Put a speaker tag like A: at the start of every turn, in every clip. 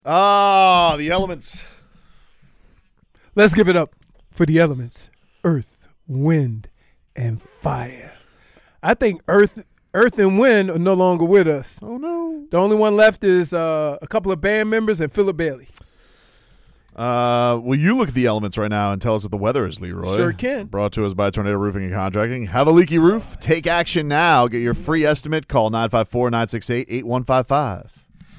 A: Ah, the elements.
B: Let's give it up for the elements. Earth, wind, and fire. I think Earth and wind are no longer with us.
A: Oh, no.
B: The only one left is a couple of band members and Philip Bailey.
A: Well, you look at the elements right now and tell us what the weather is, Leroy.
B: Sure can.
A: Brought to us by Tornado Roofing and Contracting. Have a leaky roof? Take action now. Get your free estimate. Call 954-968-8155.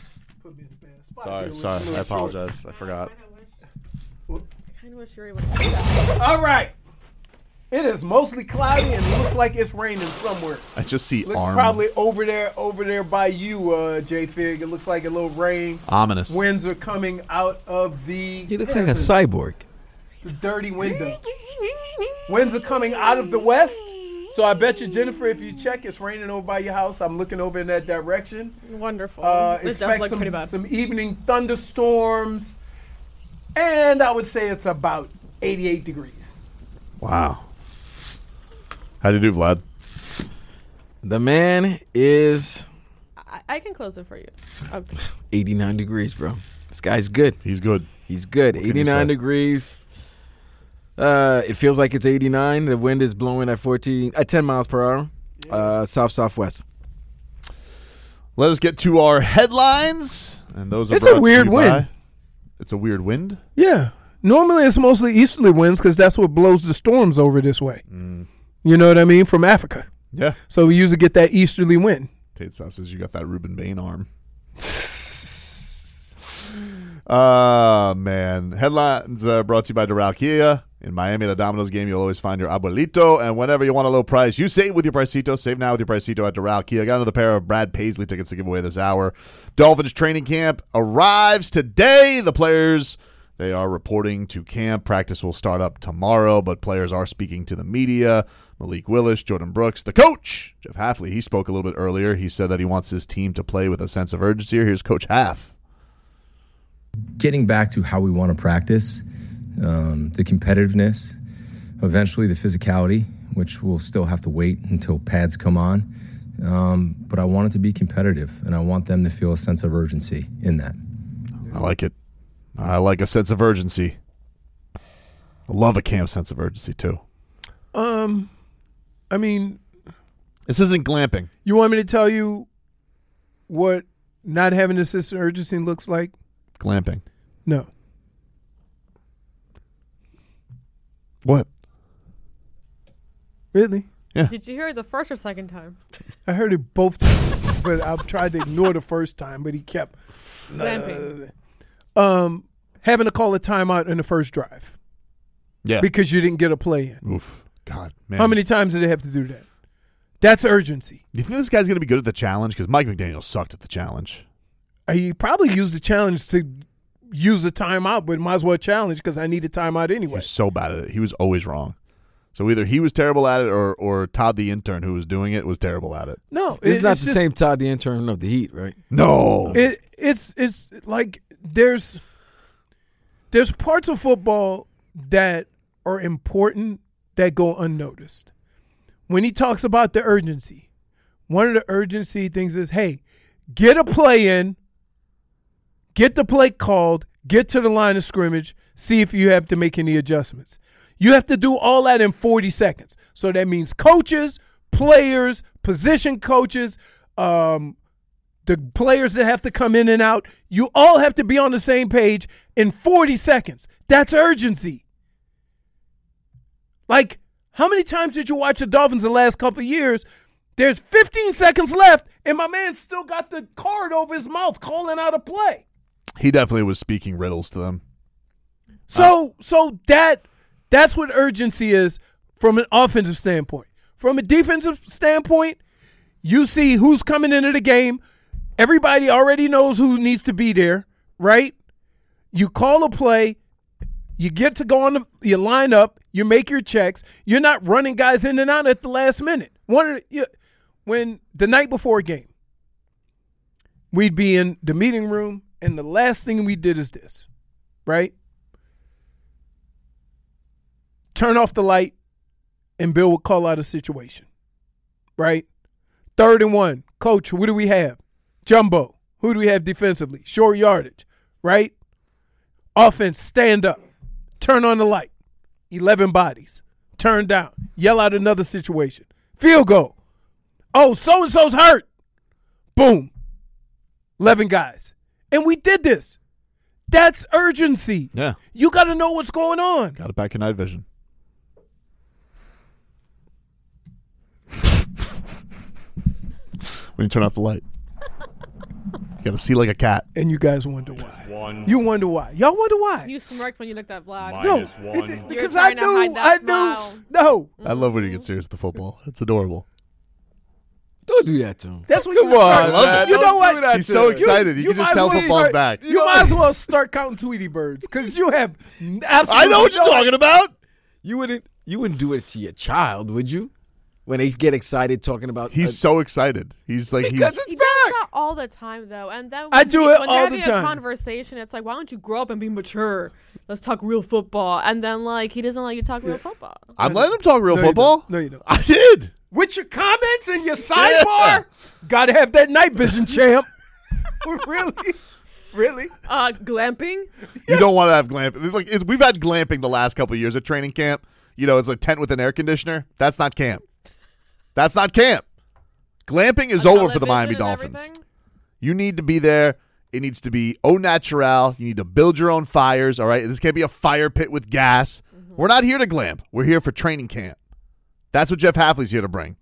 A: Sorry. I apologize. I forgot.
C: I kind of wish you were able to see that.
B: All right. It is mostly cloudy and looks like it's raining somewhere.
A: I just see
B: Looks
A: arm.
B: probably over there by you, J-Fig. It looks like a little rain.
A: Ominous.
B: Winds are coming out of the...
D: He looks like a cyborg.
B: The dirty window. Winds are coming out of the west. So I bet you, Jennifer, if you check, it's raining over by your house. I'm looking over in that direction.
C: Wonderful. It does
B: Expect
C: look pretty bad.
B: some evening thunderstorms. And I would say it's about 88 degrees.
A: Wow. How do you do, Vlad?
D: The man is
C: I can close it for you. Okay.
D: 89 degrees, bro. This guy's good.
A: He's good.
D: He's good.
A: What can you
D: 89
A: say?
D: degrees. It feels like it's 89. The wind is blowing at 10 miles per hour. South-southwest.
A: Let us get to our headlines. And those are
B: It's
A: brought
B: a
A: to
B: weird
A: you
B: wind.
A: by- It's a weird wind?
B: Yeah. Normally it's mostly easterly winds because that's what blows the storms over this way. You know what I mean? From Africa.
A: Yeah.
B: So we usually get that easterly wind.
A: Tate South says you got that Reuben Bain arm. Man. Headlines brought to you by Doral Kia. In Miami at a Domino's game, you'll always find your abuelito. And whenever you want a low price, you save with your Pricito. Save now with your Pricito at Doral Kia. Got another pair of Brad Paisley tickets to give away this hour. Dolphins training camp arrives today. The players, they are reporting to camp. Practice will start up tomorrow, but players are speaking to the media. Malik Willis, Jordan Brooks, the coach, Jeff Hafley. He spoke a little bit earlier. He said that he wants his team to play with a sense of urgency. Here's Coach Haff.
E: Getting back to how we want to practice, the competitiveness, eventually the physicality, which we'll still have to wait until pads come on. But I want it to be competitive, and I want them to feel a sense of urgency in that.
A: I like it. I like a sense of urgency. I love a camp sense of urgency, too.
B: I mean,
A: This isn't glamping.
B: you want me to tell you what not having a sense of urgency looks like?
A: Glamping.
B: No.
A: What?
B: Really?
C: Did you hear it the first or second time?
B: I heard it both times, but I've tried to ignore the first time, but he kept
C: Glamping.
B: having to call a timeout in the first drive
A: Yeah.
B: because you didn't get a play in.
A: Oof. God, man.
B: How many times did they have to do that? That's urgency.
A: Do you think this guy's going to be good at the challenge? Because Mike McDaniel sucked at the challenge.
B: He probably used the challenge to use a timeout, but might as well challenge because I need a timeout
A: He
B: anyway.
A: was so bad at it. He was always wrong. So either he was terrible at it or Todd the intern who was doing it was terrible at it.
B: No,
D: It's not the
B: just-
D: same Todd the intern of the Heat, right?
A: No.
B: It's like there's parts of football that are important that go unnoticed. When he talks about the urgency, one of the urgency things is, hey, get a play in, get the play called, get to the line of scrimmage, see if you have to make any adjustments. You have to do all that in 40 seconds. So that means coaches, players, position coaches, the players that have to come in and out, you all have to be on the same page in 40 seconds. That's urgency. Like, how many times did you watch the Dolphins in the last couple of years? There's 15 seconds left, and my man still got the card over his mouth calling out a play.
A: He definitely was speaking riddles to them.
B: So that's what urgency is from an offensive standpoint. From a defensive standpoint, you see who's coming into the game. Everybody already knows who needs to be there, right? You call a play, you get to go on you line up, you make your checks. You're not running guys in and out at the last minute. When the night before a game, we'd be in the meeting room, and the last thing we did is this, right? Turn off the light, and Bill would call out a situation, right? 3rd and 1. Coach, what do we have? Jumbo. Who do we have defensively? Short yardage. right? Offense, stand up. Turn on the light. 11 bodies. Turn down. Yell out another situation. Field goal. Oh, so-and-so's hurt. Boom. 11 guys. And we did this. That's urgency.
A: Yeah.
B: You got to know what's going on.
A: Got it back in night vision. When you turn off the light. You got to see like a cat.
B: And you guys wonder why. You wonder why. Y'all wonder why.
C: You smirked when you looked at Vlad.
A: -1.
B: Because
C: trying to hide that smile.
B: No.
A: I love when you get serious with the football. It's adorable.
D: Don't do that to him.
B: That's what
D: Come
B: you
D: on,
B: start.
D: man.
B: You know
D: Don't
B: what?
D: do that
A: He's
D: to
A: so
D: him.
A: excited. You can just
B: might
A: tell
B: as well
A: football's
B: start-
A: back.
B: You might as well start counting Tweety birds because you have absolutely
A: I know what you're talking about.
D: You wouldn't do it to your child, would you? When they get excited talking about
A: He's so excited. He's like,
D: because
C: He
D: it's
C: does
D: back.
C: that all the time, though. And then
B: I do it
C: when
B: all
C: they're
B: the
C: having
B: time.
C: a conversation, it's like, why don't you grow up and be mature? Let's talk real football. And then, like, he doesn't let you talk real football.
A: I'm letting him talk real
B: No, you
A: football.
B: don't. No, you don't.
A: I did.
B: With your comments and your sidebar, gotta have that night vision, champ. Really? Really?
C: Glamping?
A: You don't want to have glamping. We've had glamping the last couple of years at training camp. You know, it's a tent with an air conditioner. That's not camp. That's not camp. Glamping is over for the Miami Dolphins. You need to be there. It needs to be au naturel. You need to build your own fires, all right? This can't be a fire pit with gas. Mm-hmm. We're not here to glamp. We're here for training camp. That's what Jeff Hafley's here to bring.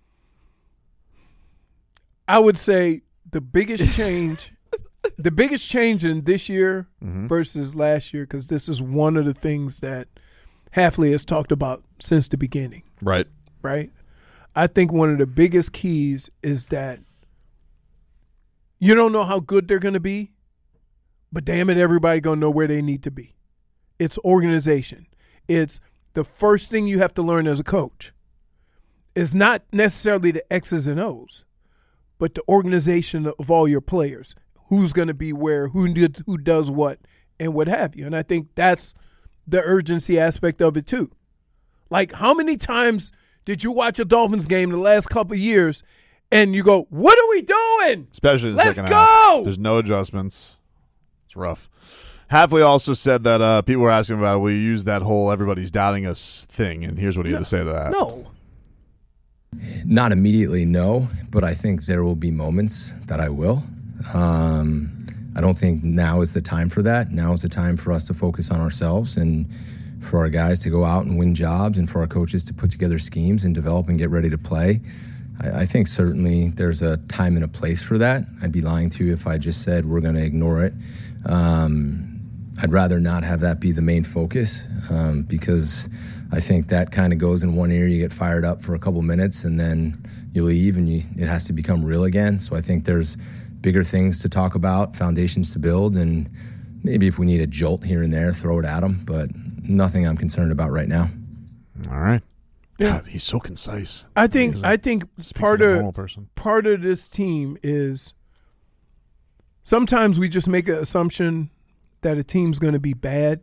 B: I would say the biggest change in this year versus last year, because this is one of the things that Hafley has talked about since the beginning,
A: Right.
B: right? I think one of the biggest keys is that you don't know how good they're going to be, but damn it, everybody going to know where they need to be. It's organization. It's the first thing you have to learn as a coach. It's not necessarily the X's and O's, but the organization of all your players. Who's going to be where, who does what, and what have you. And I think that's the urgency aspect of it too. Like, how many times did you watch a Dolphins game the last couple of years and you go, what are we doing?
A: Especially in the
B: Let's
A: second
B: go!
A: half. There's no adjustments. It's rough. Hafley also said that people were asking about, will you use that whole everybody's doubting us thing? And here's what he had to say to that.
B: No.
E: Not immediately, no, but I think there will be moments that I will. I don't think now is the time for that. Now is the time for us to focus on ourselves and for our guys to go out and win jobs and for our coaches to put together schemes and develop and get ready to play. I think certainly there's a time and a place for that. I'd be lying to you if I just said we're going to ignore it. I'd rather not have that be the main focus because I think that kind of goes in one ear. You get fired up for a couple minutes and then you leave and it has to become real again. So I think there's bigger things to talk about, foundations to build, and maybe if we need a jolt here and there, throw it at them, but nothing I'm concerned about right now.
A: All right.
B: Yeah.
A: God, he's so concise.
B: I think
A: Speaks
B: part
A: like a
B: of
A: normal person.
B: part of this team is sometimes we just make an assumption that a team's going to be bad.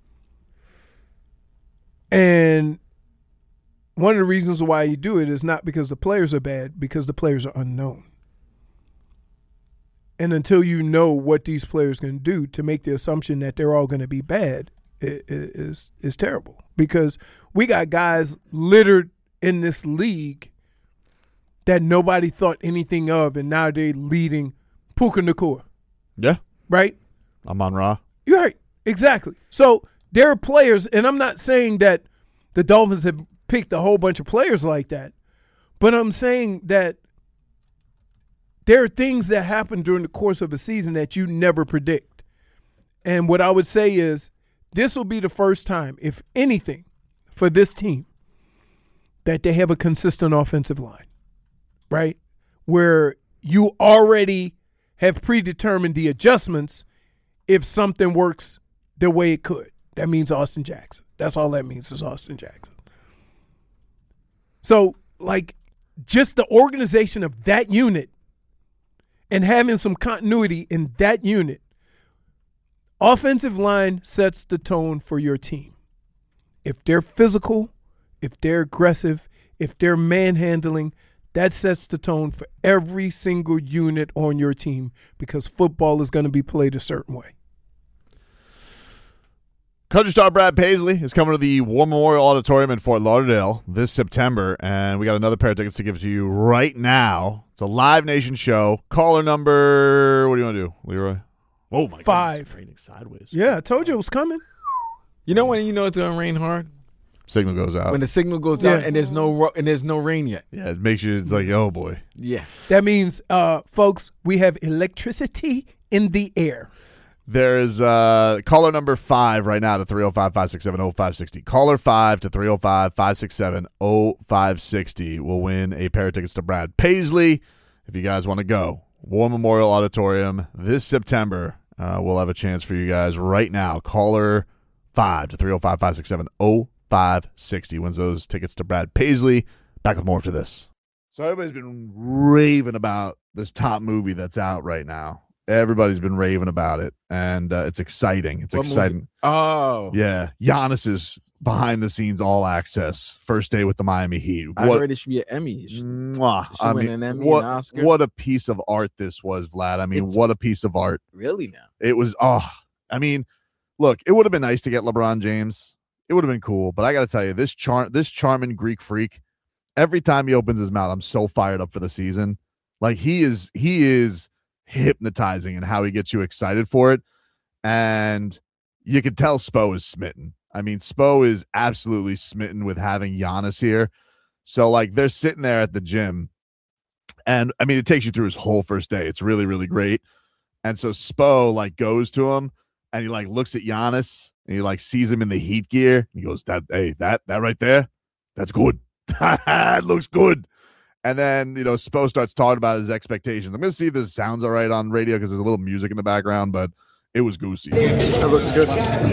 B: And one of the reasons why you do it is not because the players are bad, because the players are unknown. And until you know what these players can do, to make the assumption that they're all going to be bad is terrible. Because we got guys littered in this league that nobody thought anything of, and now they're leading Puka Nacua.
A: Yeah.
B: Right?
A: Amon-Ra.
B: You're right. Exactly. So there are players, and I'm not saying that the Dolphins have picked a whole bunch of players like that, but I'm saying that there are things that happen during the course of a season that you never predict. And what I would say is this will be the first time, if anything, for this team that they have a consistent offensive line, right? Where you already have predetermined the adjustments if something works the way it could. That means Austin Jackson. That's all that means is Austin Jackson. So, like, just the organization of that unit and having some continuity in that unit, offensive line sets the tone for your team. If they're physical, if they're aggressive, if they're manhandling, that sets the tone for every single unit on your team because football is going to be played a certain way.
A: Country star Brad Paisley is coming to the War Memorial Auditorium in Fort Lauderdale this September, and we got another pair of tickets to give to you right now. It's a Live Nation show. Caller number, what do you want to do, Leroy? Oh, my
B: 5.
A: God, it's raining sideways.
B: Yeah, I told you it was coming.
D: You know when you know it's gonna rain hard?
A: Signal goes out.
D: When the signal goes out and there's no rain yet.
A: Yeah, it makes you, it's like, oh, boy.
D: Yeah.
B: That means, folks, we have electricity in the air.
A: There is caller number 5 right now to 305-567-0560. Caller 5 to 305-567-0560 will win a pair of tickets to Brad Paisley. If you guys want to go, War Memorial Auditorium this September. We'll have a chance for you guys right now. Caller 5 to 305-567-0560 wins those tickets to Brad Paisley. Back with more after this. So everybody's been raving about this top movie that's out right now. Everybody's been raving about it, and it's exciting. It's
D: What
A: exciting.
D: movie? Oh.
A: Yeah. Giannis's behind-the-scenes all-access first day with the Miami Heat.
D: I heard it should be an Emmy.
A: Mwah.
D: She win an Emmy,
A: what,
D: an Oscar?
A: what a piece of art this was, Vlad. I mean, what a piece of art.
D: Really now?
A: It was, I mean, look, it would have been nice to get LeBron James. It would have been cool, but I got to tell you, this charming Greek freak, every time he opens his mouth, I'm so fired up for the season. Like, he is hypnotizing in how he gets you excited for it. And you can tell Spo is smitten. I mean, Spo is absolutely smitten with having Giannis here. So, like, they're sitting there at the gym. And, I mean, it takes you through his whole first day. It's really, really great. And so Spo, like, goes to him, and he, like, looks at Giannis, and he, like, sees him in the Heat gear. He goes, that right there, that's good. That looks good. And then, Spo starts talking about his expectations. I'm going to see if this sounds all right on radio because there's a little music in the background, but it was goosey.
F: That looks good.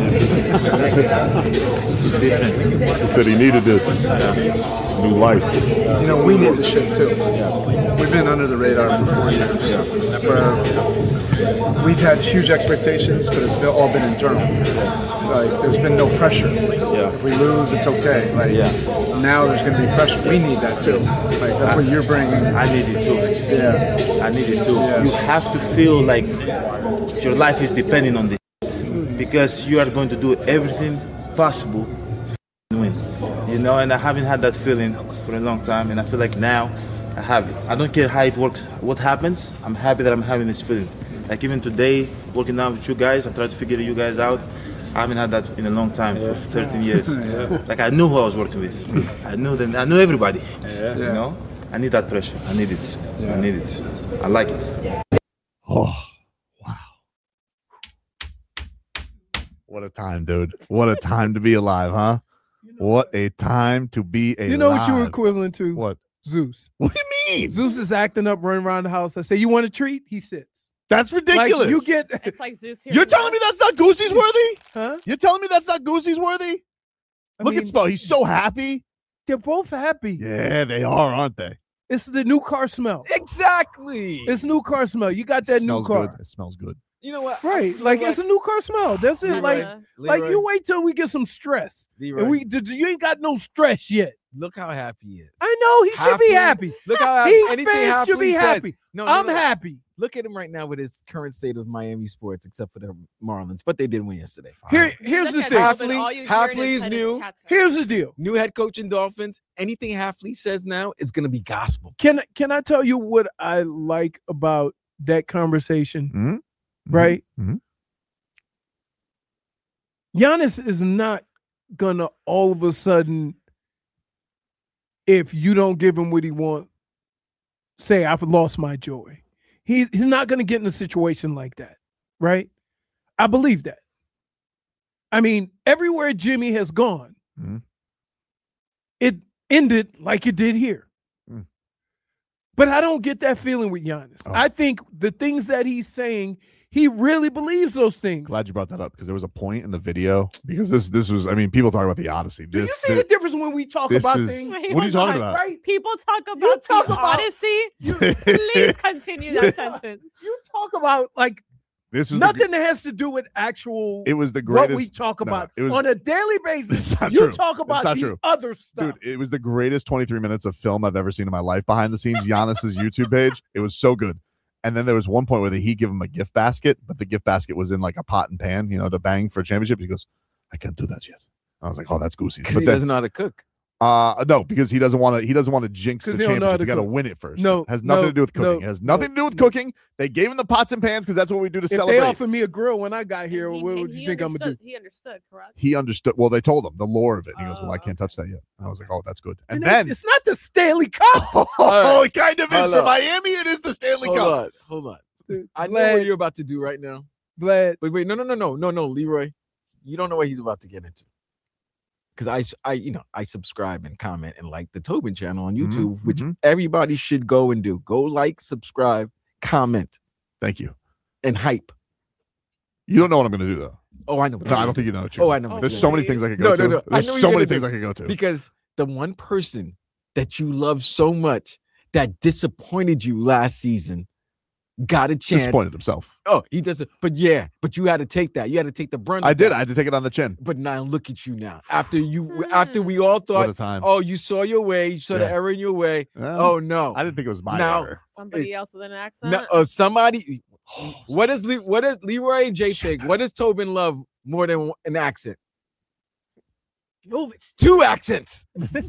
G: He said he needed this new life.
F: We need the shift too. We've been under the radar for 4 years. Where we've had huge expectations, but it's all been internal. Like, there's been no pressure. If we lose, it's okay. Like, now there's going to be pressure. We need that too. Like, that's what you're bringing.
H: I need it too.
F: Yeah.
H: I need it too.
F: Yeah.
H: You have to feel like your life is depending on this, because you are going to do everything possible to win. And I haven't had that feeling for a long time, and I feel like now I have it. I don't care how it works, what happens. I'm happy that I'm having this feeling. Like, even today, working out with you guys, I'm trying to figure you guys out. I haven't had that in a long time, for 13 years. Like, I knew who I was working with. I knew them. I knew everybody. I need that pressure. I need it. I need it. I like it.
A: Oh, wow. What a time, dude. What a time to be alive, huh? What a time to be alive.
B: You know what you're equivalent to?
A: What?
B: Zeus.
A: What do you mean?
B: Zeus is acting up, running around the house. I say, you want a treat? He sits.
A: That's ridiculous.
B: Like, you get.
C: It's like Zeus here.
A: You're telling me that's not Goosey's worthy?
B: Huh?
A: You're telling me that's not Goosey's worthy? Look at Spo. He's so happy.
B: They're both happy.
A: Yeah, they are, aren't they?
B: It's the new car smell.
D: Exactly.
B: It's new car smell. You got that new
A: Smells
B: car.
A: good. It smells good.
D: You know what?
B: Right. Like, it's a new car smell. That's it.
C: Yeah.
B: Like you wait till we get some stress.
D: Leroy,
B: And you ain't got no stress yet.
D: look how happy he is.
B: I know he should be
D: Halfley,
B: happy.
D: Look how
B: He
D: anything
B: fans should be
D: Halfley says-
B: happy.
D: No,
B: I'm
D: look,
B: happy.
D: Look at him right now with his current state of Miami sports, except for the Marlins, but they did win yesterday.
B: Here's the thing.
D: Halfley's new.
B: Here's the deal.
D: New head coach in Dolphins. Anything Halfley says now is going to be gospel.
B: Can I tell you what I like about that conversation?
A: Mm-hmm.
B: Right?
A: Mm-hmm.
B: Giannis is not gonna all of a sudden, if you don't give him what he wants, say I've lost my joy. He's not gonna get in a situation like that, right? I believe that. I mean, everywhere Jimmy has gone, it ended like it did here. But I don't get that feeling with Giannis. I think the things that he's saying, he really believes those things.
A: Glad you brought that up because there was a point in the video because this was, I mean, people talk about the Odyssey.
B: Do you see the difference when we talk about things?
A: What are you talking about?
B: Right?
C: People talk about the Odyssey. Please continue that sentence.
B: You talk about like
A: This was
B: nothing that has to do with actual.
A: It was the greatest.
B: What we talk about
A: it was,
B: on a daily basis.
A: not
B: You
A: true.
B: talk
A: It's
B: about
A: not
B: the
A: true.
B: other stuff.
A: Dude, it was the greatest 23 minutes of film I've ever seen in my life behind the scenes. Giannis's YouTube page. It was so good. And then there was one point where the Heat give him a gift basket, but the gift basket was in like a pot and pan, to bang for a championship. He goes, I can't do that yet. I was like, oh, that's goosey.
D: Because
A: But
D: he
A: then,
D: doesn't know how to cook.
A: no, because he doesn't want to jinx the
B: 'Cause he don't know how
A: championship.
B: to
A: You got to
B: cook.
A: win it first.
B: No,
A: It has nothing
B: no,
A: to do with cooking.
B: no,
A: It has nothing to do with
B: no.
A: cooking. They gave him the pots and pans because that's what we do to
B: If
A: celebrate.
B: they offered me a grill when I got here,
C: And
B: what
C: he-
B: would
C: and
B: you
C: he
B: think I'm gonna do?
C: He understood, correct?
A: He understood. Well, they told him the lore of it. He goes, well, I can't
C: okay.
A: touch that yet. And I was like, oh, that's good. And
B: And
A: then,
B: it's not the Stanley Cup.
A: oh, it kind of is.
D: Hold
A: For
D: on.
A: Miami, it is the Stanley Cup.
D: Hold on.
B: Dude,
D: I know what
B: Vlad,
D: you're about to do right now.
B: Vlad,
D: Wait, no, Leroy. You don't know what he's about to get into. Because I subscribe and comment and like the Tobin channel on YouTube, which everybody should go and do. Go like, subscribe, comment,
A: Thank you.
D: and hype.
A: You don't know what I'm going to do, though.
D: Oh, I know.
A: No, I don't think you know.
D: Oh, I know.
A: There's so many things I could go to.
D: No. I
A: There's
D: know
A: so
D: you're
A: many
D: gonna
A: things
D: do.
A: I could go to.
D: Because the one person that you love so much that disappointed you last season got a chance.
A: Disappointed himself.
D: Oh, he doesn't. But you had to take that. You had to take the brunt.
A: I
D: of
A: did.
D: that.
A: I had to take it on the chin.
D: But now look at you now. After we all
A: What a
D: thought,
A: time.
D: oh, you saw your way, you saw the
A: Yeah.
D: error in your way.
A: Well,
D: Oh no.
A: I didn't think it was my
D: Now-
A: error.
C: Somebody else with an accent.
D: No, somebody. What does Leroy and Jay think? What does Tobin love more than an accent?
C: Jovic.
D: 2 accents.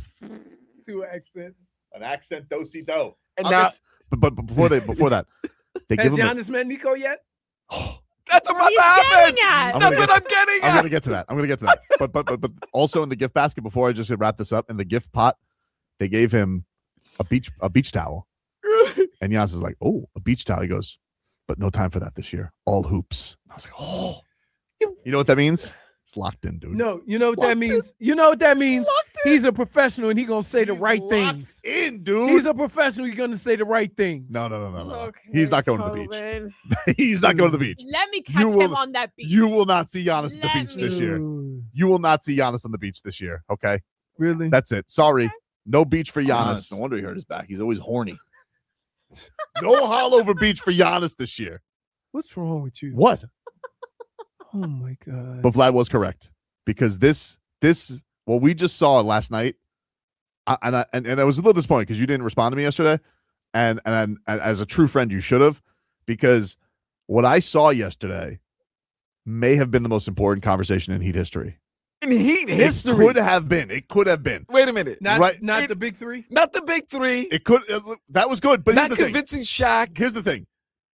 B: 2 accents.
A: An accent do-si-do.
D: And now
A: But before that, they
B: Has
A: give him.
B: Giannis met Nico yet?
D: that's
C: Where
D: about
C: he's
D: to happen.
C: getting at.
A: I'm
D: That's
A: gonna
D: what I'm getting
A: I'm
D: at.
A: gonna get to that. But also in the gift basket, before I just wrap this up, in the gift pot, they gave him a beach towel. And Giannis is like, oh, a beach towel. He goes, but no time for that this year. All hoops. I was like, oh. You know what that means? It's locked in, dude.
B: No, you know what that
A: Locked
B: means? You know what that means?
A: locked in.
B: He's a professional and he's gonna say the
A: He's
B: right
A: locked
B: things.
A: in, dude.
B: He's a professional, he's gonna say the right things.
A: No.
C: Okay,
A: He's not going to the beach.
C: Tobin.
A: He's not going to the beach.
C: Let me catch
A: You will-
C: him on that beach.
A: You will not see Giannis at the
C: Let
A: beach this
C: me.
A: year.
B: Ooh,
A: You will not see Giannis on the beach this year. Okay,
B: really?
A: that's it. Sorry, no beach for Giannis.
G: No wonder he hurt his back. He's always horny.
A: No Hollover Beach for Giannis this year.
B: What's wrong with you?
A: What?
B: Oh my god.
A: But Vlad was correct because this what we just saw last night, and I was a little disappointed because you didn't respond to me yesterday, and as a true friend you should have, because what I saw yesterday may have been the most important conversation in Heat history.
D: In Heat history.
A: It could have been. It could have been.
D: Wait a minute.
B: not
A: right.
B: not the big 3?
D: Not the big 3.
A: It could. That was good. But here's
D: Not
A: the thing.
D: convincing Shaq.
A: Here's the thing.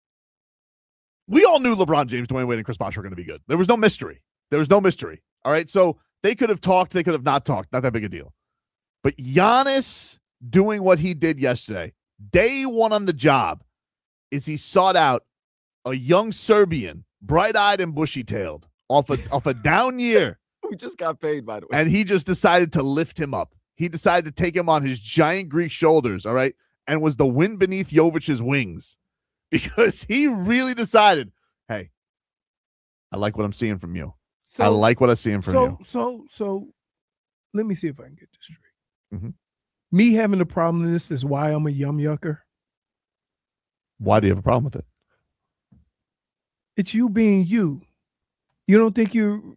A: We all knew LeBron James, Dwayne Wade, and Chris Bosh were going to be good. There was no mystery. All right. So they could have talked. They could have not talked. Not that big a deal. But Giannis doing what he did yesterday, day one on the job, is he sought out a young Serbian, bright-eyed and bushy-tailed, off a down year.
D: We just got paid, by the way.
A: And he just decided to lift him up. He decided to take him on his giant Greek shoulders, all right, and was the wind beneath Jovic's wings because he really decided, hey, I like what I'm seeing from you. I like what I'm seeing from you.
B: So let me see if I can get this straight.
A: Mhm.
B: Me having a problem with this is why I'm a yum yucker.
A: Why do you have a problem with it?
B: It's you being you. You don't think you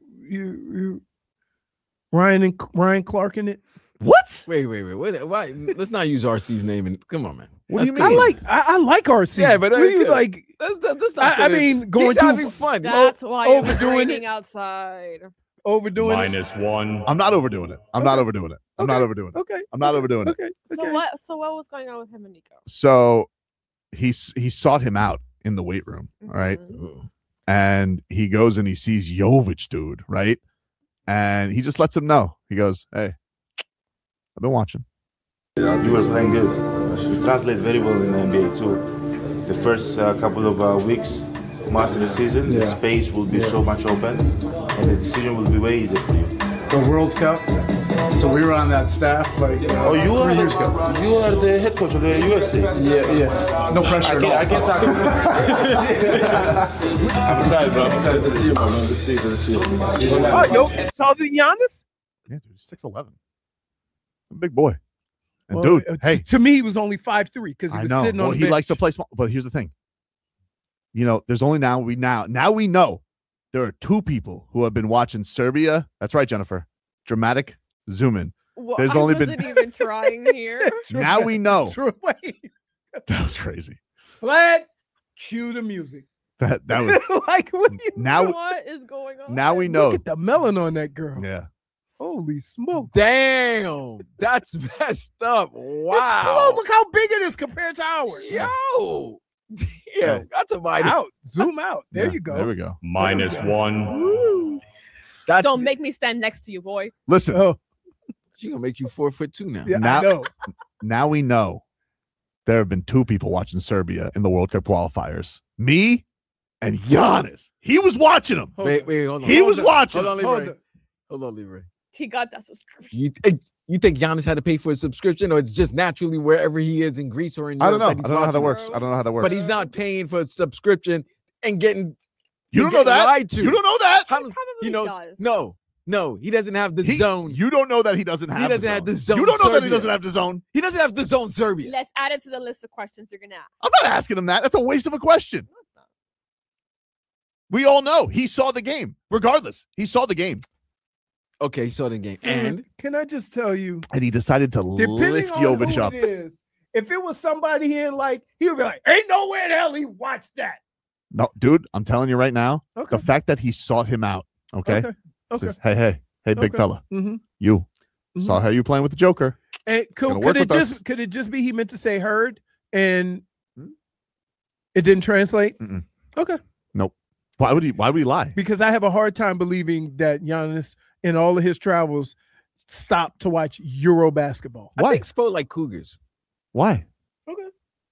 B: Ryan Clark in it?
A: What?
D: Wait. Why? Let's not use RC's name. And come on, man.
A: What do you
D: That's
A: mean?
B: I like RC.
D: Yeah, but
B: what do you
D: okay.
B: like?
D: That's not.
B: I
D: fair.
B: mean, going
D: he's
B: too
D: having fun.
C: That's why I'm
B: overdoing
C: raining outside.
B: Overdoing it?
G: -1.
A: I'm not overdoing it. I'm not overdoing it. I'm not overdoing it.
B: Okay.
A: I'm not overdoing it.
B: Okay.
C: So what was going on with him and Nico?
A: So he sought him out in the weight room, all right?
C: Mhm.
A: And he goes and he sees Jovic, dude, right? And he just lets him know. He goes, hey, I've been watching.
H: You were playing good. You translate very well in the NBA too. The first couple of weeks, months of the season, the space will be so much open, and the decision will be way easier for you.
F: The World Cup. So we were on that staff like
H: Oh, you
F: 3
H: are
F: years ago.
H: you are the head coach of the USA.
F: Yeah. No pressure at all.
H: I can't talk. I'm excited, bro. I'm excited to see you, man. Good to see you.
B: Oh, yo, it's taller than Giannis?
A: Yeah, dude, he's 6'11". A big boy. And
B: Well,
A: dude, hey,
B: to me, he was only 5'3" because he
A: I
B: was
A: know.
B: sitting on
A: Well,
B: the
A: he
B: bench.
A: likes to play small. But here's the thing. You know, there's only now we know there are 2 people who have been watching Serbia. That's right, Jennifer. Dramatic zoom in.
C: Well,
A: There's
C: I
A: only been-
C: wasn't even trying here.
A: Now we know.
B: True. Wait.
A: That was crazy.
B: Vlad, cue the music.
A: That was
B: like, what? You,
A: now.
C: What is going on?
A: Now we know.
B: look at the melon on that girl.
A: Yeah.
B: Holy smoke!
D: Damn, that's messed up. Wow.
B: It's, look how big it is compared to ours.
D: Yo. Yeah, that's a mighty.
B: Out. Zoom out. There
A: Yeah,
B: you go.
A: There we go.
I: -1.
D: That's
C: Don't make me stand next to you, boy.
A: Listen.
B: Oh,
D: She gonna make you 4'2" now.
B: yeah,
A: Now-
B: I know.
A: Now we know there have been 2 people watching Serbia in the World Cup qualifiers. Me and Giannis. He was watching them.
B: Hold
D: Wait,
B: on.
D: wait, hold on.
A: He
D: Hold
A: was
D: on.
A: watching
D: Hold on,
B: Hold
D: Leroy.
B: on.
D: Hold on, Leroy.
C: He got that subscription.
D: You think Giannis had to pay for a subscription, or it's just naturally wherever he is in Greece or in
A: I
D: Europe?
A: don't know. I
D: that he's
A: don't know how that
D: watching
A: works.
D: it?
A: I don't know how that works.
D: But he's not paying for a subscription and getting.
A: You don't
D: and
A: know
D: getting
A: that.
D: Lied to.
A: You don't know that.
D: How,
C: Probably
D: you know,
C: does.
D: no, he doesn't have the zone.
A: You don't know that he doesn't have.
D: doesn't have the zone
A: You don't know that he
D: Serbia.
A: doesn't have the zone.
D: He doesn't have the zone Serbia.
C: Let's add it to the list of questions you're gonna ask.
A: I'm not asking him that. That's a waste of a question.
C: No, it's not.
A: We all know he saw the game. Regardless, he saw the game,
D: Okay, so the game. And
B: Can I just tell you,
A: and he decided to
B: depending
A: lift
B: on
A: Jovic
B: who
A: up.
B: it is, if it was somebody here, like, he would be like, ain't no way in hell he watched that.
A: No, dude, I'm telling you right now,
B: Okay.
A: the fact that he sought him out. Okay.
B: Okay. Okay.
A: Says, hey, big
B: Okay.
A: fella,
B: Mm-hmm.
A: you
B: Mhm.
A: saw how you playing with the Joker.
B: And
A: gonna
B: could
A: work
B: it
A: with us.
B: just be he meant to say heard and
A: Hmm?
B: it didn't translate?
A: Mm-mm.
B: Okay.
A: Why would he lie?
B: Because I have a hard time believing that Giannis in all of his travels stopped to watch Euro basketball.
D: I
A: Why?
D: think Spo like Cougars.
A: Why?
B: Okay.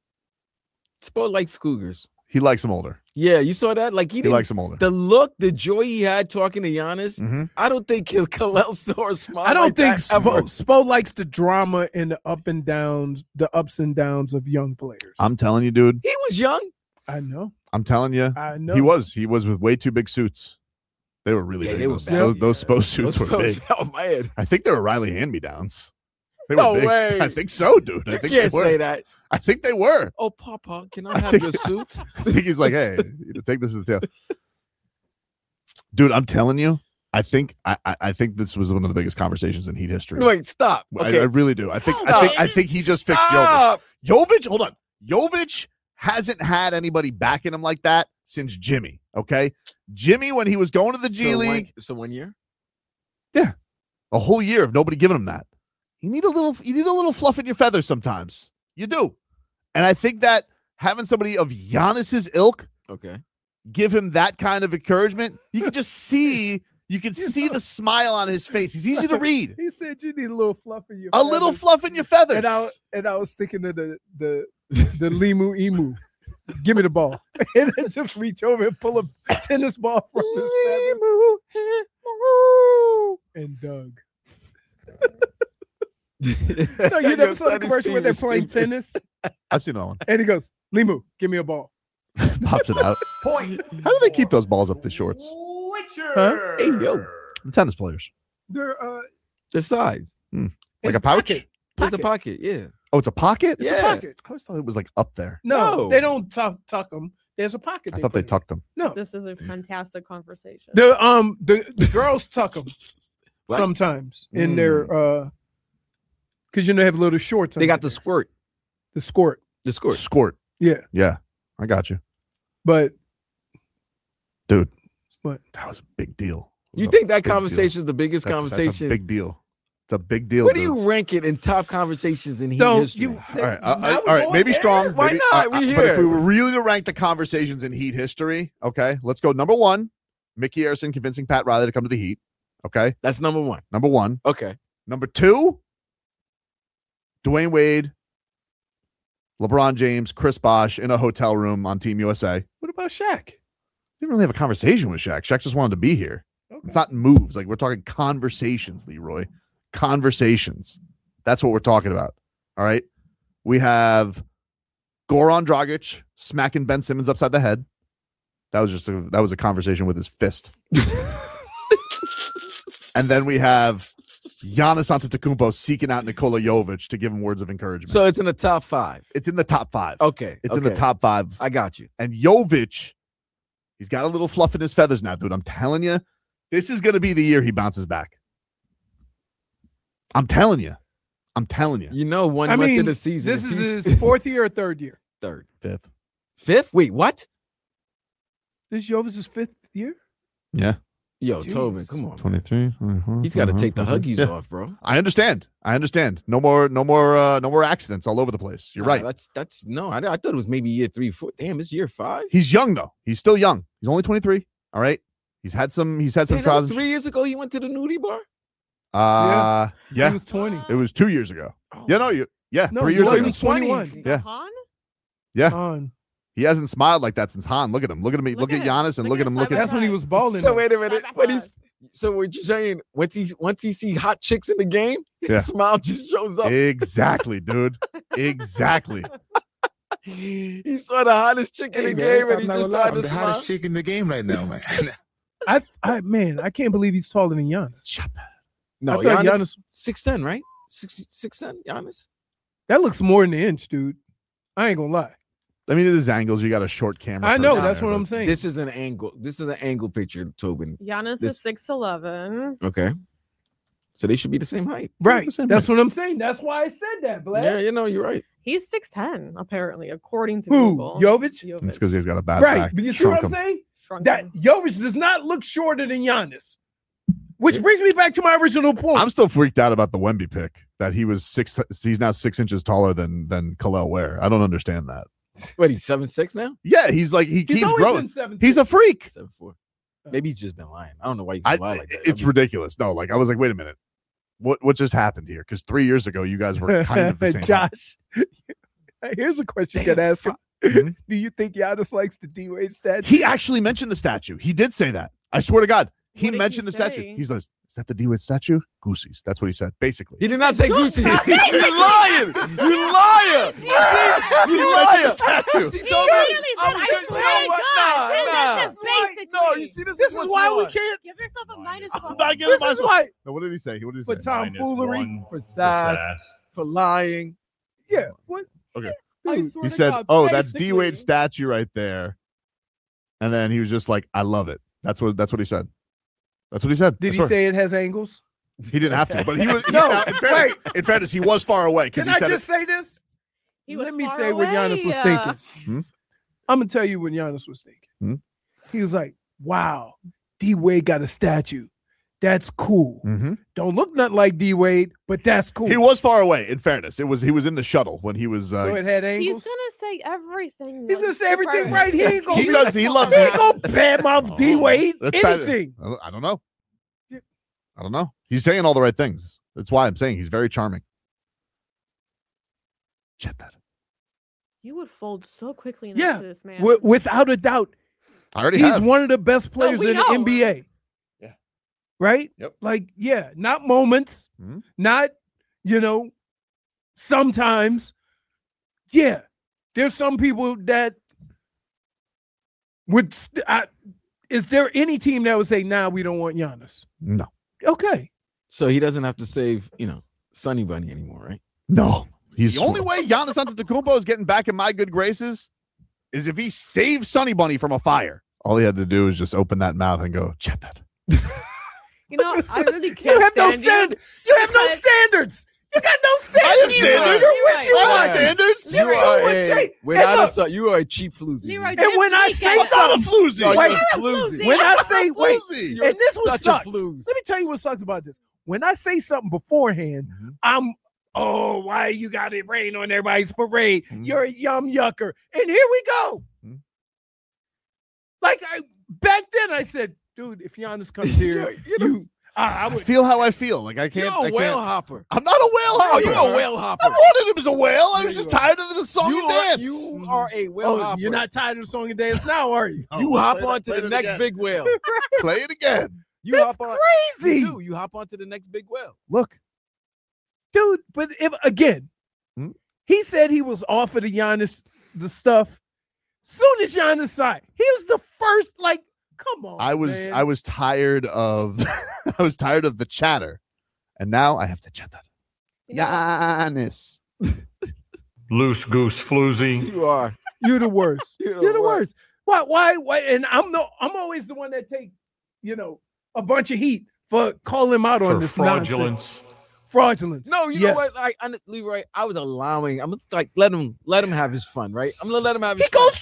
D: Spo likes Cougars.
A: He likes him older.
D: Yeah, you saw that? Like he
A: He
D: didn't.
A: likes him older.
D: The look, the joy he had talking to Giannis.
A: Mhm.
D: I don't think Kalel saw a smile.
B: I don't
D: like
B: think
D: that ever.
B: Spo likes the drama and the ups and downs of young players.
A: I'm telling you, dude.
D: He was young.
B: I know.
A: I'm telling you.
B: I know.
A: He was with way too big suits. They were really
D: Yeah,
A: big.
D: they were
A: those,
D: bad.
A: those Spo suits
D: Those
A: were
D: folks-
A: big.
D: Oh man,
A: I think they were Riley hand-me-downs. They
D: No
A: were big.
D: way.
A: I think so, dude. I
D: you
A: think
D: can't
A: they were.
D: say that.
A: I think they were.
D: Oh, Papa, can I have your suits?
A: I think he's like, hey, take this to the tail. Dude, I'm telling you, I think this was one of the biggest conversations in Heat history.
D: Wait, stop.
A: I
D: Okay,
A: really do. I think he just fixed Jovic.
D: stop.
A: Jovic, hold on. Jovic hasn't had anybody backing him like that since Jimmy. Okay, Jimmy when he was going to the G League,
D: So 1 year.
A: a whole year of nobody giving him that. You need a little fluff in your feathers sometimes. You do, and I think that having somebody of Giannis's ilk
D: Okay.
A: give him that kind of encouragement, you can just see. You can see the smile on his face. He's easy to read.
B: He said you need a little fluff in your
A: A little
B: feathers.
A: fluff in your feathers.
B: And I was thinking of the Limu Emu. Give me the ball. And then just reach over and pull a tennis ball from his feather. And Doug. No, you never saw the commercial where they're playing tennis?
A: I've seen that one.
B: And he goes, Limu, give me a ball.
A: Pops it out.
I: Point.
A: How do they keep those balls up the shorts?
B: Huh?
D: Hey, yo,
A: The tennis players.
B: They're
D: the size.
A: Like
B: it's
A: a pouch?
B: pocket.
D: There's a pocket. Yeah.
A: Oh, it's a pocket?
B: It's
D: Yeah.
B: a pocket.
A: I always thought it was like up there.
B: No,
D: No.
B: they don't tuck them. There's a pocket.
A: I thought they
B: put in.
A: tucked them.
B: No,
C: This is a fantastic conversation.
B: the girls tuck them
D: What?
B: sometimes in their because they have little shorts.
D: They got
B: under
D: the squirt.
B: the squirt.
D: The squirt.
A: Squirt.
B: Yeah,
A: Yeah, I got you.
B: but
A: Dude,
B: what?
A: that was a big deal. It
D: You
A: was a
D: think that
A: big deal.
D: conversation is the biggest
A: That's
D: conversation?
A: a big deal. It's a big deal.
D: Where do
A: dude.
D: you rank it in top conversations in Heat
B: Don't
D: history?
B: you?
A: All right,
B: Now
A: all
B: we're
A: right.
B: going
A: Maybe
B: there.
A: strong.
D: Why
A: maybe-
D: not? We
A: But if
D: here.
A: we were really to rank the conversations in Heat history, okay, let's go. Number one, Mickey Harrison convincing Pat Riley to come to the Heat. Okay,
D: That's number one.
A: number one.
D: Okay.
A: Number two, Dwayne Wade, LeBron James, Chris Bosh in a hotel room on Team USA.
B: What about Shaq?
A: Didn't really have a conversation with Shaq. Shaq just wanted to be here.
B: Okay.
A: It's not moves. Like we're talking conversations, Leroy. Conversations. That's what we're talking about. All right. We have Goran Dragic smacking Ben Simmons upside the head. That was a conversation with his fist. And then we have Giannis Antetokounmpo seeking out Nikola Jovic to give him words of encouragement.
D: So it's in the top five.
A: It's in the top five.
D: Okay.
A: It's in the
D: okay.
A: top five.
D: I got you.
A: And Jovic, he's got a little fluff in his feathers now, dude. I'm telling you, this is going to be the year he bounces back. I'm telling you.
D: You know, 1
B: I
D: month
B: mean,
D: of the season.
B: this
D: if
B: is
D: he's-
B: his fourth year or third year.
D: third.
A: Fifth.
D: Fifth? Wait, what?
B: This is Jovic's 5th year?
A: Yeah.
D: Yo,
B: Jeez.
D: Tobin, come on.
A: 23.
D: He's got to take the Huggies off, bro.
A: I understand. No more accidents all over the place. You're right.
D: That's no. I thought it was maybe year 3, 4. Damn, it's year 5.
A: He's young though. He's still young. He's only 23. All right. He's had some
D: Hey, that
A: trials.
D: was 3 years ago. He went to the nudie bar.
A: Yeah.
B: He was 20.
A: It was 2 years ago.
D: Oh.
A: No, 3 years
B: he
A: ago.
B: was 21.
A: Yeah.
C: Han?
A: Yeah.
B: On.
A: He hasn't smiled like that since Han. Look at him. Look at Giannis and look at him. Look at
B: That's when he was balling.
D: So wait a minute.
C: Side by
D: What is?
C: side.
D: So what you saying? Once he see hot chicks in the game,
A: Yeah.
D: his smile just shows up.
A: Exactly, dude. Exactly.
D: He saw the hottest chick in the game, and he just started to
J: the
D: smile.
J: hottest chick in the game right now, man.
B: I can't believe he's taller than Giannis.
A: Shut that.
D: No,
B: I thought
D: Giannis
B: Giannis-
D: 6'10", right? 6'10", Giannis.
B: That looks more than an inch, dude. I ain't gonna lie.
A: I mean, it is angles. You got a short camera.
B: I know.
A: person
B: That's
A: there,
B: what
A: but-
B: I'm saying.
D: This is an angle. This is an angle picture, Tobin.
C: Giannis
D: This-
C: is 6'11".
D: Okay. So they should be the same height.
B: right.
A: the same
B: That's what I'm saying. That's why I said that, Blake.
D: Yeah, you're right.
C: He's 6'10", apparently, according to
B: Who?
C: Google.
B: Jovic?
A: It's because he's got a bad
B: Right.
A: back.
B: But you see
A: Shrunk
B: what I'm
A: him.
B: saying?
C: Shrunk
B: That
C: him.
B: Jovic does not look shorter than Giannis. Which brings me back to my original point.
A: I'm still freaked out about the Wemby pick. That he was he's now 6 inches taller than Khalil Ware. I don't understand that.
D: What, he's 7'6" now?
A: Yeah, he's like he
B: He's
A: keeps
B: always
A: growing.
B: been 7'6".
A: He's a freak.
D: 7'4". Maybe he's just been lying. I don't know why you can lie like that.
A: It's ridiculous. No, like I was like, wait a minute. What just happened here? Because 3 years ago, you guys were kind of the same.
B: Josh, here's a question you got to ask him.
A: Mhm.
B: Do you think Giannis likes the D-Wade statue?
A: He actually mentioned the statue. He did say that. I swear to God. He
C: What did
A: mentioned
C: he
A: the statue.
C: say?
A: He's like, is that the D-Wade statue? Goosey's. That's what he said, basically.
D: He did not say Goosey. You
C: Basically.
D: lying. You liar.
C: He
D: You
A: mentioned
D: liar.
A: the statue.
D: She
C: He
D: told me.
C: literally said, I swear to God. He
D: Nah.
C: said basically.
D: No, you see,
B: This is why we can't.
C: Give yourself a minus
A: I'm
C: one.
A: not giving
B: This is
A: myself-
B: why
A: No, what did he say? What did he
B: for
A: say?
B: tomfoolery.
I: -1
D: for sass, for lying.
B: Yeah. What?
A: Okay.
C: I
B: Dude,
C: swear
A: He
C: to
A: said,
C: God,
A: "Oh, that's
C: basically.
A: D-Wade statue right there," and then he was just like, "I love it." That's what he said. That's what he said.
B: Did
A: I
B: he
A: swear.
B: say it has angles?
A: He didn't have to, but he was.
B: No,
A: now, in fairness, he was far away because
B: Can
A: he
B: I
A: said
B: just say this?
C: He was
B: Let me
C: far
B: say what Giannis was
C: away.
B: thinking. I'm gonna tell you what Giannis was thinking.
A: Hmm?
B: He was like, "Wow, D-Wade got a statue. That's cool.
A: Mhm.
B: Don't look nothing like D-Wade, but that's cool."
A: He was far away. In fairness, he was in the shuttle when he was.
B: so it had angles.
C: He's gonna say everything.
B: He's gonna say everything right. He ain't gonna.
A: he does. He loves
B: He
A: it.
B: ain't gonna badmouth D-Wade.
A: That's bad.
B: Anything.
A: I don't know. I don't know. He's saying all the right things. That's why I'm saying he's very charming. Check that.
C: You would fold so quickly
B: Yeah.
C: next to this man.
B: Without a doubt,
A: I already
B: he's
A: have.
B: one of the best players
C: we
B: in the
C: know.
B: NBA.
A: Yeah.
B: Right?
A: Yep.
B: Like, yeah, not moments,
A: Mhm.
B: not, sometimes. Yeah. There's some people that would. Is there any team that would say, nah, we don't want Giannis?
A: No.
B: Okay.
D: So he doesn't have to save, Sonny Bunny anymore, right?
A: No. He's the only way Giannis Antetokounmpo is getting back in my good graces is if he saves Sonny Bunny from a fire. All he had to do is just open that mouth and go, check that.
C: I really can't.
B: You have no
C: stand
B: standard. You have no
C: because-
B: standards. You got no standards.
A: I have standards.
B: You're wishy-washy.
A: I have standards.
B: You are
D: you are a cheap floozy.
C: Leroy,
B: And when I
C: this
B: say
C: weekend-
A: I'm not a
B: something,
A: floozy.
B: Wait,
D: you're a
C: I'm
D: floozy.
C: losing.
B: when I
C: I'm
B: say,
C: not
B: wait,
A: floozy.
D: You're
B: and this was
D: such a
B: sucks.
D: flooze.
B: Let me tell you what sucks about this. When I say something beforehand, why you got it rain on everybody's parade?
A: Mhm.
B: You're a yum yucker. And here we go.
A: Mhm.
B: Like back then I said, dude, if Giannis comes here, I
A: I
B: would.
A: feel how I feel. Like I can't.
D: You're
A: I
D: a whale
A: can't.
D: hopper.
A: I'm not a whale
D: Oh,
A: hopper.
D: you're a whale hopper.
A: I wanted him as a whale. I was
D: Yeah,
A: just
D: you are.
A: tired of the song and dance.
D: You are a whale hopper.
B: You're not tired of the song and dance now, are you?
A: Oh,
D: You hop
A: play
D: on to
A: play
D: the
A: it
D: next
A: again.
D: big whale.
A: Play it again.
D: You
B: That's
D: hop on.
B: crazy.
D: You do. You hop on to the next big whale.
A: Look.
B: Dude, but if again,
A: Hmm?
B: he said he was offered to Giannis the stuff. Soon as Giannis signed, he was the first. Like, come on,
A: I was tired of I was tired of the chatter. And now I have to chat that. Giannis.
I: Loose goose floozy.
D: You are.
B: You're the worst.
D: You're
B: You're
D: the
B: the worst. Why? And I'm always the one that take, a bunch of heat for calling him out on
I: For
B: this nonsense.
I: fraudulence.
B: Fraudulence.
D: No, you know what? Leroy, I was allowing. I'm gonna let him have his fun, right? I'm gonna let him have his
B: He
D: fun.
B: goes too far.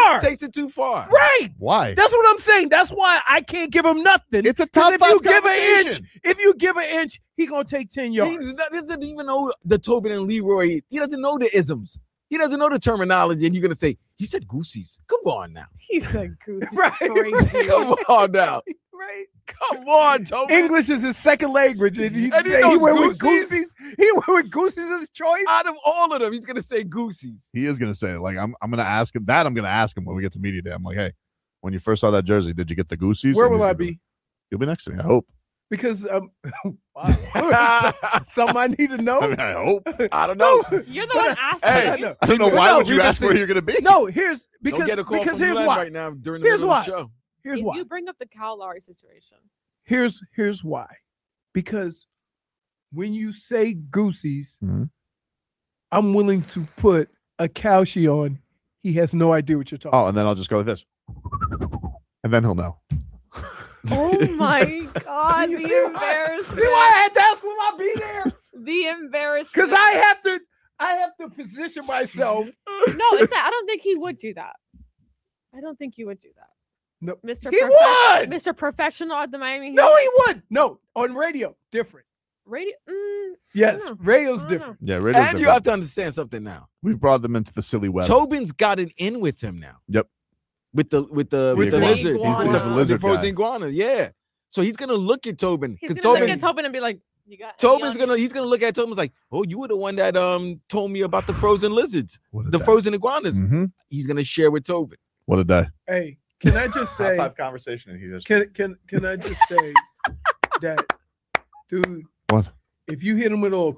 B: far.
D: Takes it too far.
B: Right.
A: Why?
B: That's what I'm saying. That's why I can't give him nothing.
A: It's a
B: 'Cause
A: top
B: if
A: 5
B: you give an inch,
A: conversation.
B: if you give an inch, he gonna take 10
D: He
B: yards.
D: doesn't even know the Tobin and Leroy. He doesn't know the isms. He doesn't know the terminology, and you're gonna say he said goosies. Come on now.
C: He said goose.
B: Right,
C: Crazy.
D: Come on now.
B: Right.
D: Come on, Tobin.
B: English is his second language, and he,
D: And he
B: say he
D: knows
B: went with
D: goosies.
B: goosies. He went with goosies as choice.
D: Out of all of them, he's gonna say goosies.
A: He is going to say it. Like, I'm going to ask him that. I'm going to ask him when we get to media day. I'm like, hey, when you first saw that jersey, did you get the goosies?
B: Where
A: And
B: will
A: he's
B: I
A: gonna
B: be?
A: You'll be next to me. I hope.
B: Because something I need to know.
A: I mean, I hope.
D: I don't know.
C: You're the one asking.
D: Hey,
C: me.
A: I don't know. Why
B: No,
A: would you
B: because
A: ask where you're going to be?
B: No, here's
D: Don't get a call
B: because
D: from
B: here's
D: Glenn
B: why.
D: right now during the
B: Here's
D: middle
B: why.
D: of the show.
B: Here's
C: If
B: why.
C: you bring up the Cal Lowry situation.
B: Here's why. Because when you say goosies,
A: Mhm.
B: I'm willing to put a Cowshy on. He has no idea what you're talking.
A: Oh, and then I'll just go like this. And then he'll know.
C: Oh my God,
B: You
C: the
B: see why-
C: embarrassment.
B: See why I had to ask will I be there?
C: The embarrassment.
B: Because I have to position myself.
C: No, it's not. I don't think he would do that. I don't think he would do that.
B: No,
C: Mr.
B: he would.
C: Mr. Professional at the Miami Heat.
B: No, he would. No, on radio, different.
C: Radio.
B: Yes,
C: I don't know.
B: radio's
C: I don't
B: different.
A: Yeah, radio's
D: And you
A: different.
D: have to understand something now.
A: We've brought them into the silly web.
D: Tobin's got it in with him now.
A: Yep.
D: With the
A: iguana.
D: lizard.
C: He's
D: With
C: the
A: lizard
D: frozen
A: guy.
D: iguana. Yeah. So he's gonna look at Tobin
C: He's
D: because
C: gonna look
D: Tobin.
C: at Tobin and be like, "You got."
D: Tobin's he's gonna look at Tobin's like, oh, you were the one that told me about the frozen lizards,
A: What a
D: the
A: day.
D: frozen iguanas.
A: Mm-hmm.
D: He's gonna share with Tobin.
A: What a day.
B: Hey, can I just say?
A: conversation and he just
B: Can I just say that, dude?
A: What?
B: If you hit him with a,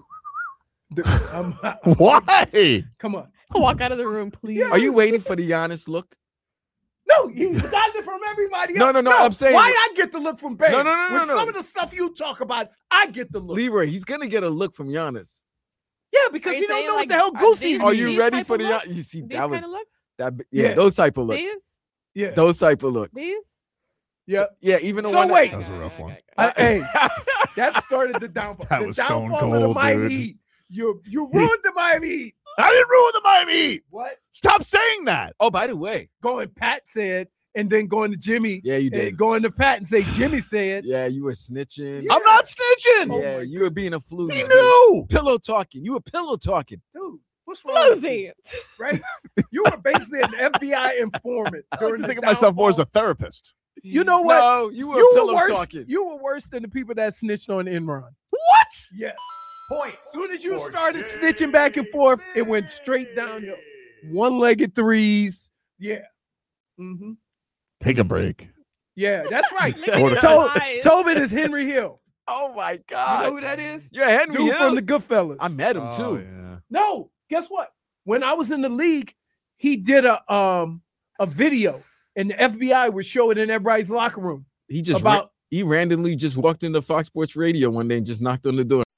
A: Why?
B: Come on.
C: Walk out of the room, please.
D: Are you waiting for the Giannis look?
B: No, you got it from everybody
D: No,
B: else.
D: no, no, I'm saying-
B: why I get the look from Bam.
D: No, no, no, no,
B: With
D: no.
B: some of the stuff you talk about, I get the look.
D: Leroy, he's gonna get a look from Giannis.
B: Yeah, because
C: Are you
B: you don't
C: saying,
B: know
C: like,
B: what the hell
C: are
B: Goosey's
C: these-
D: Are
B: mean.
D: you
C: These
D: ready
C: type
D: for
C: of
D: the?
C: looks?
D: You see,
C: These
D: that was
C: kind of looks?
D: that.
B: Yeah.
D: Yeah, those type of looks.
C: These?
B: Yeah,
D: Those type of looks.
C: These?
B: yeah.
D: Yeah, even the
B: So
D: one.
B: wait.
A: That was a rough one.
B: Hey, that started the downfall.
A: That
B: The
A: was stone
B: downfall of the
A: cold,
B: Miami
A: dude.
B: Heat. You ruined the Miami Heat.
A: I didn't ruin the Miami Heat.
B: What?
A: Stop saying that.
D: Oh, by the way,
B: Going Pat said, and then going to Jimmy.
D: yeah, you
B: And
D: did.
B: going to Pat and say Jimmy said.
D: Yeah, you were snitching.
B: Yeah.
A: I'm not snitching.
D: Yeah, you were being a floozy.
A: He knew.
D: Pillow talking. You were pillow talking.
B: Dude, what's wrong with you?
C: Floozy.
B: Right? You were basically an FBI informant.
A: I like
B: during
A: to
B: the
A: think of myself more as a
B: downfall.
A: therapist.
B: You know what?
D: No, you were
B: You
D: pillow
B: were worse.
D: talking.
B: You were worse than the people that snitched on Enron.
A: What?
B: Yes. Point. Soon as you started snitching back and forth, it went straight downhill. One-legged threes. Yeah. Mm-hmm.
A: Take a break.
B: Yeah, that's right.
C: Look at his eyes.
B: Tobin is Henry Hill.
D: Oh my
B: You know
D: God.
B: who that is?
D: Yeah, Henry
B: Dude
D: Hill.
B: from the Goodfellas.
D: I met him
A: Oh,
D: too.
A: yeah.
B: No, guess what? When I was in the league, he did a video, and the FBI would show it in everybody's locker room.
D: He just
B: About
D: he randomly just walked into Fox Sports Radio one day and just knocked on the door.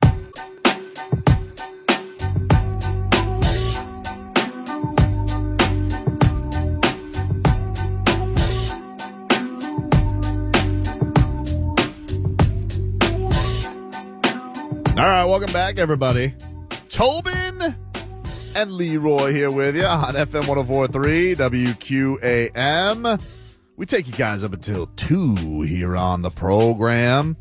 A: All right, welcome back, everybody. Tobin and Leroy here with you on FM 104.3 WQAM. We take you guys up until 2 here on the program.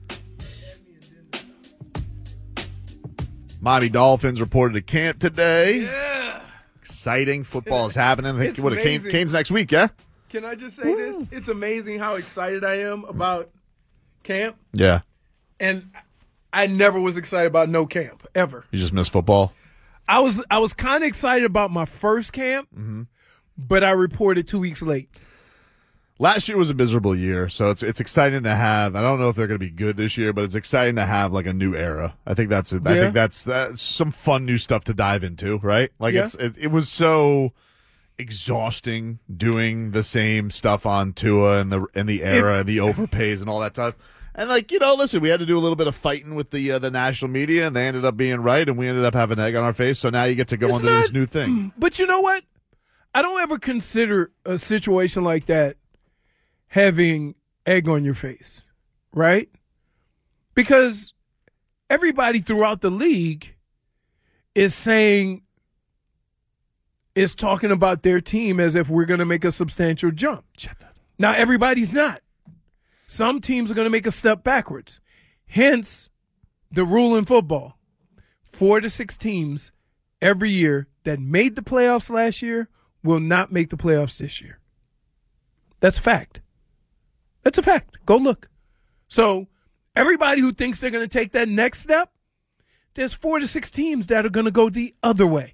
A: Miami Dolphins reported to camp today.
B: yeah.
A: Exciting. Football is happening. I think,
B: It's
A: what,
B: amazing.
A: Canes next week, yeah?
B: Can I just say this? It's amazing how excited I am about camp,
A: Yeah.
B: and I never was excited about no camp ever.
A: You just miss football?
B: I was kind of excited about my first camp, but I reported 2 weeks late.
A: Last year was a miserable year, so it's exciting to have. I don't know if they're going to be good this year, but it's exciting to have like a new era. I think that's it. I
B: Yeah.
A: think that's some fun new stuff to dive into, right? Like
B: Yeah.
A: it was so exhausting doing the same stuff on Tua and the era and the overpays and all that stuff. And like, listen, we had to do a little bit of fighting with the national media, and they ended up being right, and we ended up having egg on our face. So now you get to go
B: It's
A: into
B: not-
A: this new thing.
B: But you know what? I don't ever consider a situation like that having egg on your face, right? Because everybody throughout the league is saying is talking about their team as if we're going to make a substantial jump. Now, everybody's not. Some teams are going to make a step backwards. Hence, the rule in football, 4 to 6 teams every year that made the playoffs last year will not make the playoffs this year. That's a fact. That's a fact. Go look. So everybody who thinks they're going to take that next step, there's 4 to 6 teams that are going to go the other way.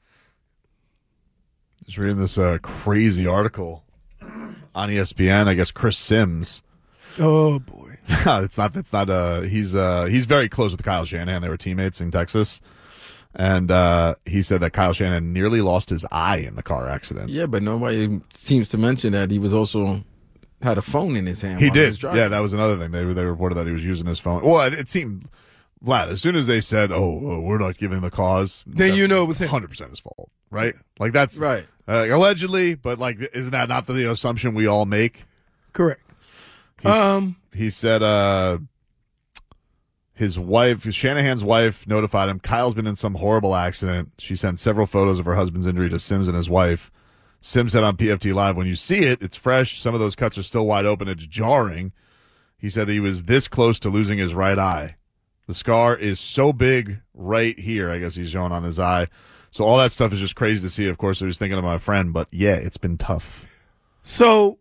A: Just reading this crazy article on ESPN. I guess Chris Sims.
B: Oh boy,
A: it's not. He's very close with Kyle Shanahan. They were teammates in Texas, and he said that Kyle Shanahan nearly lost his eye in the car accident.
D: Yeah, but nobody seems to mention that he was also had a phone in his hand.
A: He
D: while he
A: did.
D: was driving.
A: Yeah, that was another thing. They reported that he was using his phone. Well, it seemed, Vlad, as soon as they said, "Oh, we're not giving the cause,"
B: then you know it was him.
A: 100% his fault, right? Like that's
D: right.
A: Allegedly, but like, isn't that not the assumption we all make?
B: Correct.
A: He said his wife, Shanahan's wife, notified him Kyle's been in some horrible accident. She sent several photos of her husband's injury to Sims and his wife. Sims said on PFT Live, when you see it, it's fresh. Some of those cuts are still wide open. It's jarring. He said he was this close to losing his right eye. The scar is so big right here, I guess he's showing on his eye. So all that stuff is just crazy to see. Of course, I was thinking of my friend, but yeah, it's been tough.
B: So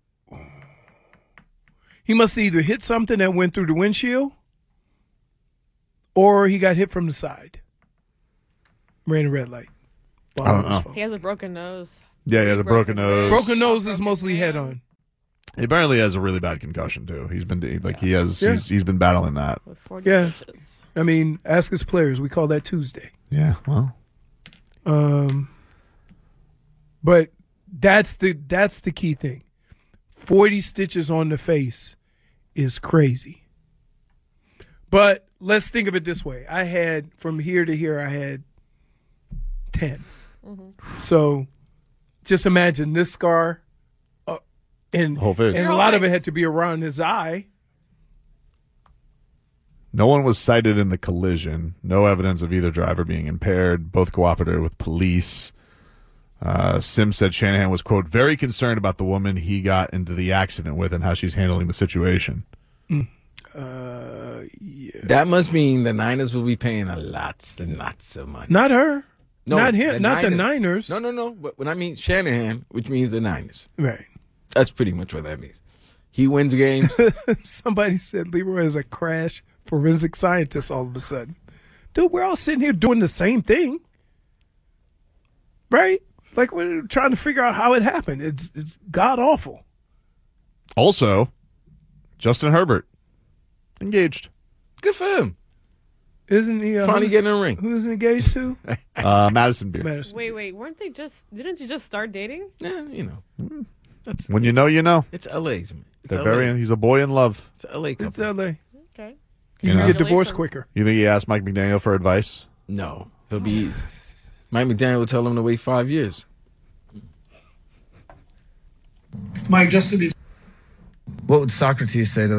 B: he must either hit something that went through the windshield or he got hit from the side. Ran a red light.
A: I don't know.
C: He has a broken nose.
A: Yeah, he has a broken nose.
B: Broken nose is mostly head on.
A: He apparently has a really bad concussion too. He's been he's been battling that.
B: Yeah. I mean, ask his players. We call that Tuesday.
A: Yeah, well.
B: But that's the key thing. 40 stitches on the face is crazy. But let's think of it this way. I had, from here to here, I had 10. Mm-hmm. So just imagine this scar, and
A: whole face.
B: And a lot of it had to be around his eye.
A: No one was cited in the collision. No evidence of either driver being impaired. Both cooperated with police. Sims said Shanahan was, quote, very concerned about the woman he got into the accident with and how she's handling the situation.
B: Yeah.
D: That must mean the Niners will be paying lots of money.
B: Not her.
D: No,
B: not him. Not the Niners.
D: No. But when I mean Shanahan, which means the Niners.
B: Right.
D: That's pretty much what that means. He wins games.
B: Somebody said Leroy is a crash forensic scientist all of a sudden. Dude, we're all sitting here doing the same thing. Right? Like, we're trying to figure out how it happened. It's god-awful.
A: Also, Justin Herbert, engaged.
D: Good for him.
B: Isn't he
D: finally getting a ring?
B: Who's engaged to?
A: Madison Beer.
C: Wait, weren't they didn't you just start dating?
D: Yeah, you know. That's,
A: when you know, you know.
D: It's LA's, man.
A: They're LA. He's a boy in love.
D: It's LA couple.
B: It's LA.
C: Okay.
B: You can get divorced quicker.
A: You think he asked Mike McDaniel for advice?
D: No. He'll be Mike McDaniel will tell him to wait 5 years.
J: Mike, just to be.
K: What would Socrates say to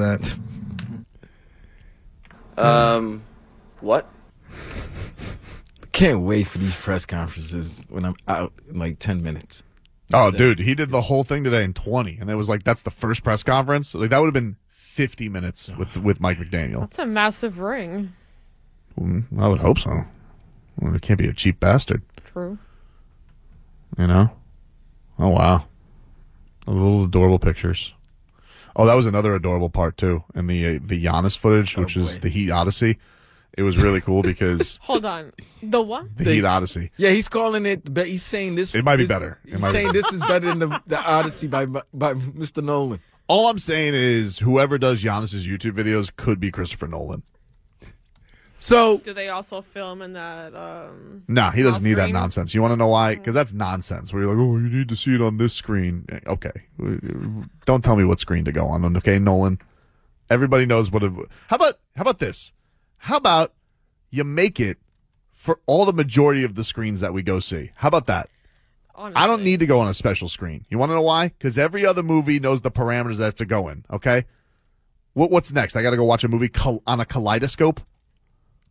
K: that?
J: What?
D: Can't wait for these press conferences when I'm out in like 10 minutes.
A: Oh, dude, he did the whole thing today in 20, and it was like, that's the first press conference. Like, that would have been 50 minutes with Mike McDaniel.
C: That's a massive ring.
A: I would hope so. Well, it can't be a cheap bastard.
C: True.
A: You know? Oh, wow. Little adorable pictures. Oh, that was another adorable part, too, in the Giannis footage, which is the Heat Odyssey. It was really cool because...
C: Hold on. The what?
A: The Heat Odyssey.
D: Yeah, he's calling it... He's saying this...
A: It might be better.
D: He's saying this is better than the Odyssey by Mr. Nolan.
A: All I'm saying is whoever does Giannis's YouTube videos could be Christopher Nolan.
B: So...
C: Do they also film in that...
A: Nah, he doesn't need that
C: screen?
A: nonsense. You want to know why? Because that's nonsense. Where you're like, oh, you need to see it on this screen. Okay. Don't tell me what screen to go on, okay, Nolan? Everybody knows what it... How about this? How about you make it for all the majority of the screens that we go see? How about that?
C: Honestly.
A: I don't need to go on a special screen. You want to know why? Because every other movie knows the parameters I have to go in, okay? What's next? I got to go watch a movie on a kaleidoscope?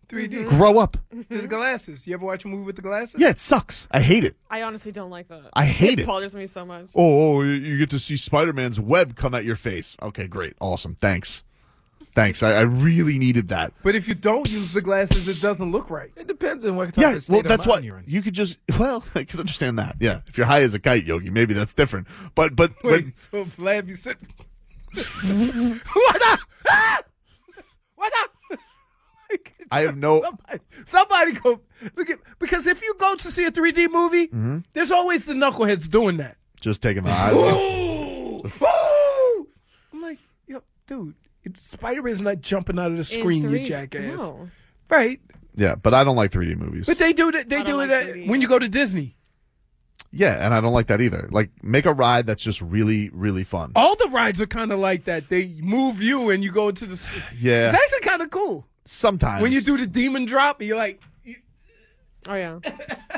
B: 3D.
A: Grow up.
B: The glasses. You ever watch a movie with the glasses?
A: Yeah, it sucks. I hate it.
C: I honestly don't like that.
A: I hate it.
C: It bothers me so much.
A: Oh, you get to see Spider-Man's web come at your face. Okay, great. Awesome. Thanks. I really needed that.
B: But if you don't use the glasses, it doesn't look right.
D: It depends on what type
A: Yeah,
D: of state
A: well,
D: of
A: that's
D: mind
A: what
D: you're in.
A: you could just. Well, I could understand that. Yeah, if you're high as a kite, Yogi, maybe that's different. But
B: Wait, so Vlad, you said, what up? Ah! What up?
A: I have no.
B: Somebody go look at, because if you go to see a 3D movie, there's always the knuckleheads doing that.
A: Just taking the eyes off.
B: I'm like, yo, dude, Spider-Man's not jumping out of the screen, you
C: 3D,
B: jackass.
C: no.
B: Right?
A: Yeah, but I don't like 3D movies.
B: But they do that. They
C: I
B: do
C: don't
B: it
C: like
B: at,
C: 3D.
B: when you go to Disney.
A: Yeah, and I don't like that either. Like, make a ride that's just really, really fun.
B: All the rides are kind of like that. They move you and you go into the screen.
A: Yeah.
B: It's actually kind of cool.
A: Sometimes.
B: When you do the demon drop, you're like,
C: Oh yeah.
A: I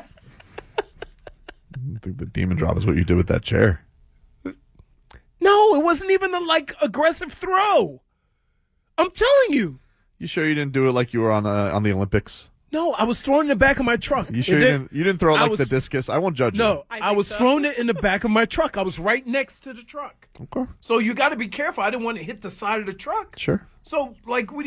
A: think the demon drop is what you did with that chair.
B: no, it wasn't even a aggressive throw. I'm telling you.
A: You sure you didn't do it like you were on the Olympics?
B: No, I was throwing it in the back of my truck.
A: You sure you didn't throw it
B: I
A: like
B: was-
A: the discus? I won't judge you.
B: No,
C: I
B: I
C: think
B: was
C: so.
B: throwing it in the back of my truck. I was right next to the truck.
A: Okay.
B: So you got to be careful. I didn't want to hit the side of the truck.
A: Sure.
B: So, what